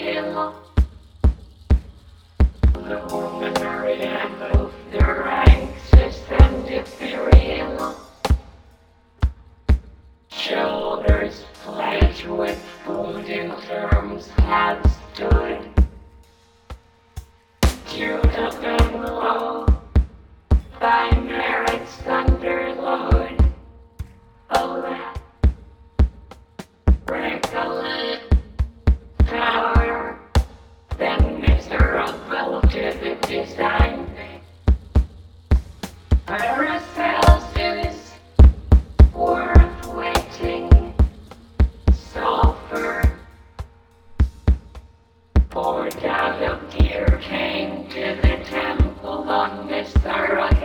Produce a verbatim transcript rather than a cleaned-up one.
imperial. The women are both their ranks and imperial. Shoulders pledged with food in terms have stood. Judah and low, by merit's thunder load. Alas, recollect power, then miserable to the design. Paracelsus, worth waiting, sulfur, poured out of tear came to the temple on this thorough